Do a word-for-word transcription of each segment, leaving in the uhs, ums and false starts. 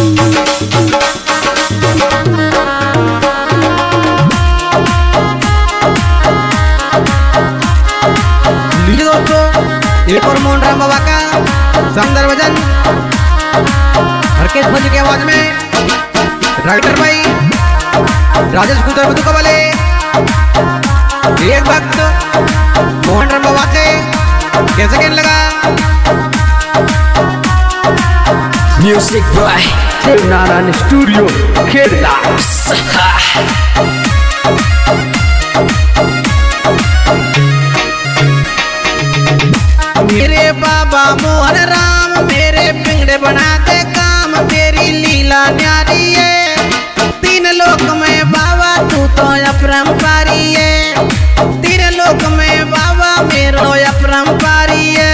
एक और मोहन राम बाबा का शानदार भजन हरकेश भोजी की आवाज में राइटर भाई राजेश गुजर बदुका वाले एक वक्त मोहन राम बाबा से कैसे कहने लगा। Music by Narayan studio Kheda. मेरे बाबा मोहन राम मेरे पिंगड़े बनाते काम, तेरी लीला न्यारी है। तीन लोक में बाबा तू तो अपरंपारी है, तीन लोक में बाबा मेरो अपरंपारी है।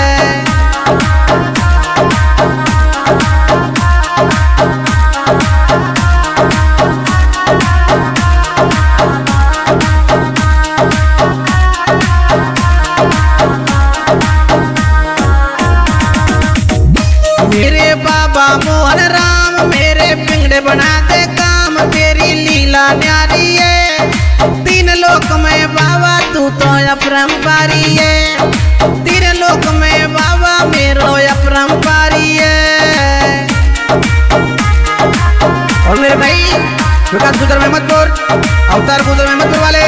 मेरे बाबा मोहन राम मेरे पिंगड़े बनाते काम, तेरी लीला न्यारी है। तीन लोक में बाबा तू तो अपरंपारी है, तीन लोक में बाबा मेरो अपरंपारी है। और मेरे भाई विकास गुजर मेहमदपुर, अवतार गुजर मेहमदपुर वाले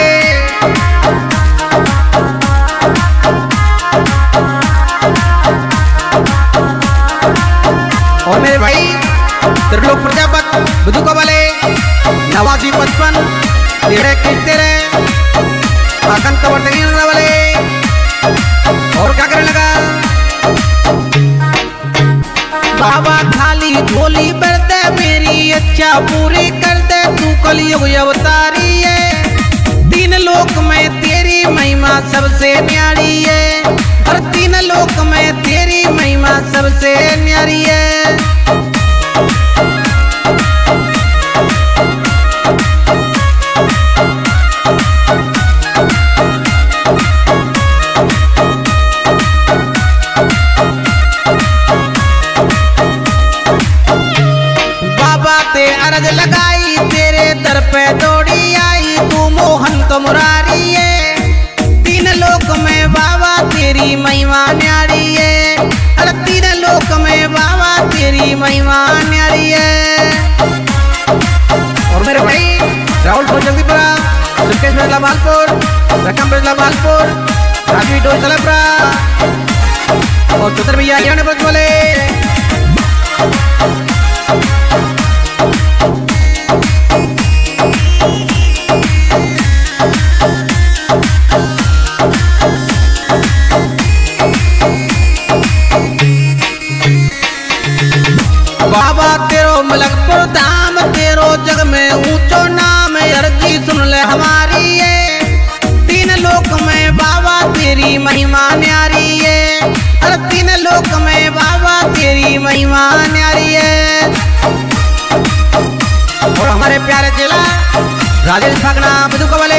और मेरे भाई त्रिलोक प्रजापत बदुका वाले नवाजी पचपन तेरे तेरे आकन कवर वाले। और क्या करने लगा बाबा खाली झोली भरते मेरी इच्छा पूरी करते, तू कलयुग अवतारी है। तीन लोक में तेरी महिमा सबसे न्यारी है, और तीन लोक में तेरी महिमा सबसे न्यारी है। बाबा ते अरज लगाई तेरे दर पे दौड़ी आई, तू मोहन तो मुरारी है। तीन लोक में बाबा तेरी महिमा न्यारी है, अरे तीन लोक में बाबा तेरी महिमा न्यारी है। और मेरे भाई राहुल भोजंगीपुरा, सुकेश बिरला मालपुर, रकम बिरला मालपुर, राजवी डोल तलपरा और चौधरी भैया ने बच बोले। बाबा तेरो मलकपुर धाम, तेरो जग में ऊंचो नाम, अर्जी सुन ले हमारी है। तीन लोक में बाबा तेरी महिमा न्यारी है, अरे तीन लोक में बाबा तेरी महिमा न्यारी है। और हमारे प्यारे जिला राजेश भागना बदुका वाले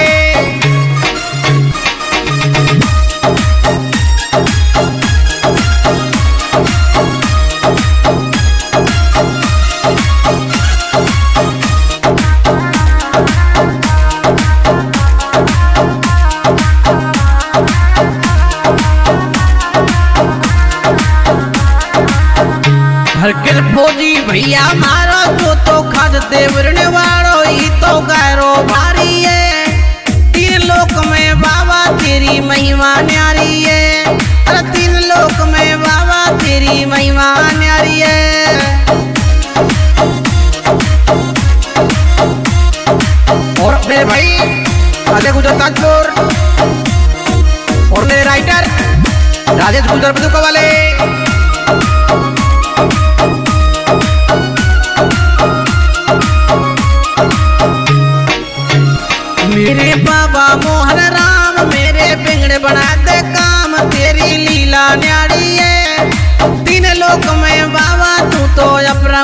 हरकेश फौजी भैया मारो जो तो खाद देवरने वालो ही तो गैरो भारी है। तीन लोक में बाबा तेरी महिमा न्यारी है, अरे तीन लोक में बाबा तेरी महिमा न्यारी है। और मेरे भाई अजय गुजर ताजपुर और मेरे राइटर राजेश गुजर बदुका वाले मेरे बाबा मोहन राम मेरे पिंगड़े बनाते काम, तेरी लीला न्यारी है। तीन लोक में बाबा तू तो अपना